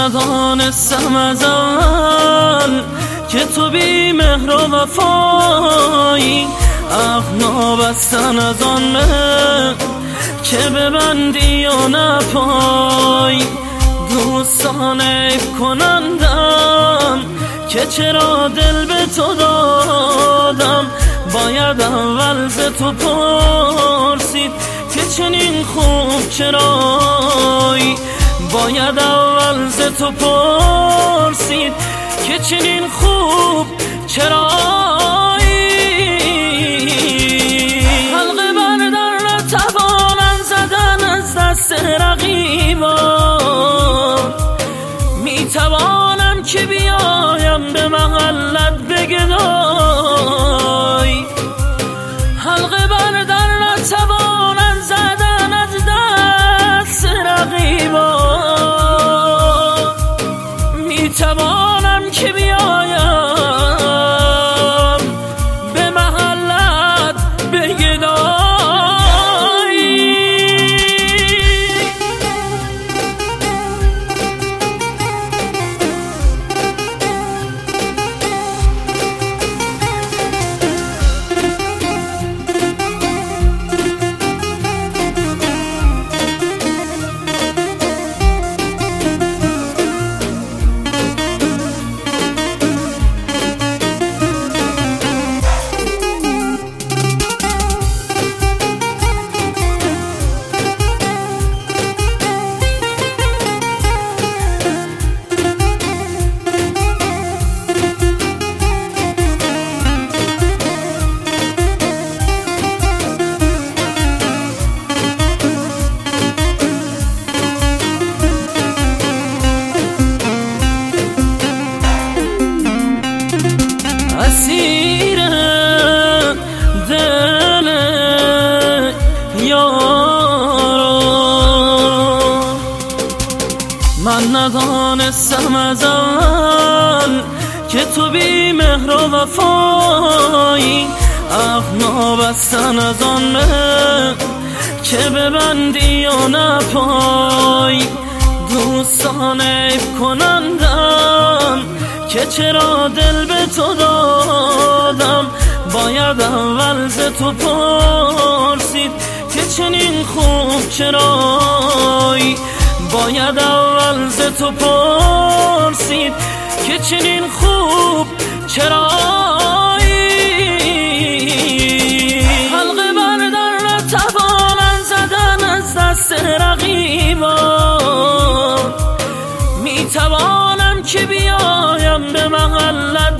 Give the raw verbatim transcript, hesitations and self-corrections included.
ندانستم از اول که تو بی مهر و وفایی، اغنا بستن از آن مهر که ببندی و نپای. دوستان عیب کنندم که چرا دل به تو دادم، باید اول ز تو پرسید که چنین خوب چرایی. باید اول ز تو پرسید که چنین خوب چرایی. حلقه بردار نتوانم زدن از دست رقیبان، میتوانم که بیایم به محلت بگدای. حلقه بردار نتوانم زدن از دست رقیبان، میتوانم که بیایم به محلت بگدای. اسیر دل یارو من ندانستم از اول که تو بی مهر و وفایی، اغنا بستن از آن مهر که ببندی و نپای. دوستان عیب کنندم که چرا دل به تو دادم، باید اول ز تو پرسید که چنین خوب چرایی. باید اول ز تو پرسید که چنین خوب چرایی. حلقه بردار نتوانم زدن از دست رقیبان، میتوانم که بیایم به محلت